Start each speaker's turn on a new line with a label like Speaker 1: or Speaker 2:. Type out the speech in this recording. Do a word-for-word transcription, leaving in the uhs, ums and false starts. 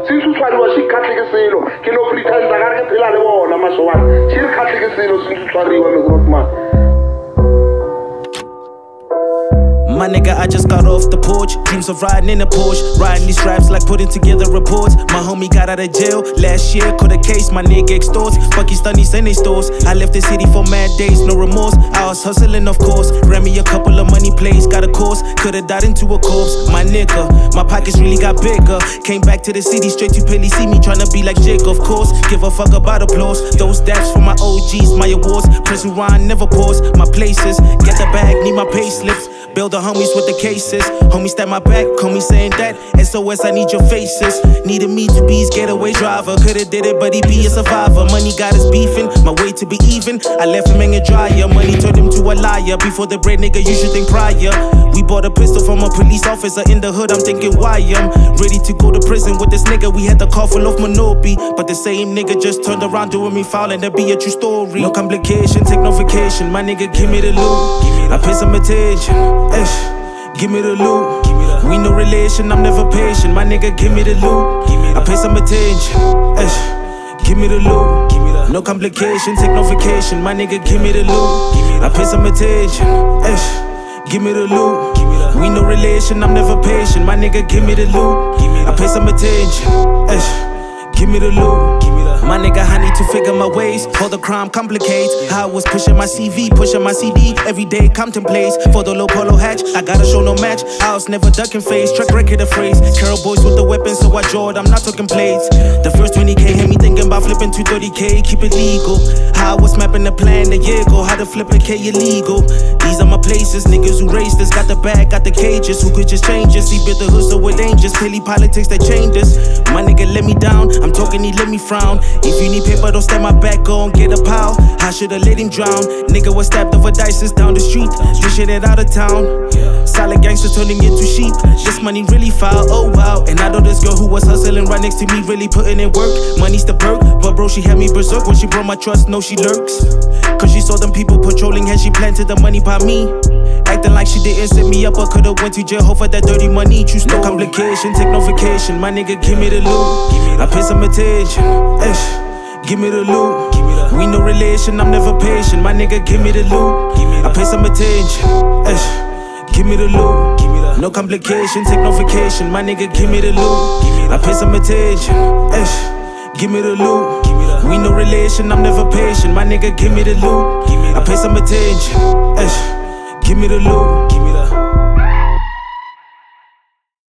Speaker 1: since o tshwariwa se khatle ke selo ke no pretend ka re ke phela le bona masobana se re khatle ke selo since o tshwariwa me Grootman.
Speaker 2: My nigga, I just got off the porch. Dreams of riding in a Porsche, riding these raps like putting together reports. My homie got out of jail last year, caught a case. My nigga extorts, Pakistanis in they stores. I left the city for mad days, no remorse. I was hustling, of course. Ran me a couple of money plays, got a course. Could've died into a corpse. My nigga, my pockets really got bigger. Came back to the city straight to Pele, see me tryna be like Jake, of course. Give a fuck about applause. Those daps for my O Gs, my awards. Press rewind, never pause. My places, get the bag, need my pay slips. Build the homies with the cases. Homies stab my back, homie saying that S O S, I need your faces. Needed me to be his getaway driver. Could've did it, but he be a survivor. Money got us beefing, my way to be even. I left him hanging dryer. Money turned him to a liar. Before the bread, nigga, you should think prior. We bought a pistol from a police officer in the hood. I'm thinking why I'm ready to go to prison with this nigga. We had the car full of Monopoly, but the same nigga just turned around doing me foul, and that be a true story. No complication, take no vacation. My nigga, give me the loot. I pay some attention. Ish. Give me the loot. We no relation, I'm never patient. My nigga, give me the loot. I pay some attention. Ish. Give me the loot. No complication, take no vacation. My nigga, give me the loot. I pay some attention. Ish. Give me the loot. We no relation, I'm never patient. My nigga, give me the loot. I pay some attention. Ish. Give me the loot. My nigga, I need to figure my ways. All the crime complicates. How I was pushing my C V, pushing my C D. Every day contemplates. For the low polo hatch, I gotta show no match. I was never ducking face. Track record of phrase. Carol boys with the weapons, so I draw it. I'm not talking plates. The first twenty K had me thinking about flipping to thirty K. Keep it legal. How I was mapping the plan a year ago. How to flip a K illegal. These are my places. Niggas who raised us. Got the bag, got the cages. Who could just change us? He built the hood so we're dangerous. Silly politics that changed us. My nigga let me down. I'm talking, he let me frown. If you need paper, don't stand my back, go and get a pile. I should've let him drown. Nigga was stabbed over dices down the street. Dishing it out of town. Solid gangster turning into sheep. This money really foul, oh wow. And I know this girl who was hustling right next to me, really putting in work. Money's the perk, but bro, she had me berserk. When she broke my trust, no, she lurks. Cause she saw them people patrolling, and she planted the money by me. Acting like she didn't set me up, or could've went to jail for that dirty money. True story. No complication, take no vacation. My nigga, give me the loot. I pay some attention. Ish. Give me the loot. We no relation, I'm never patient. My nigga, give me the loot. I pay some attention. Ish. Give me the loot. No complication, take no vacation. My nigga, give me the loot. I pay some attention. Ish. Give me the loot. We no relation, I'm never patient. My nigga, give me the loot. I pay some attention. Ish. Give me the loot.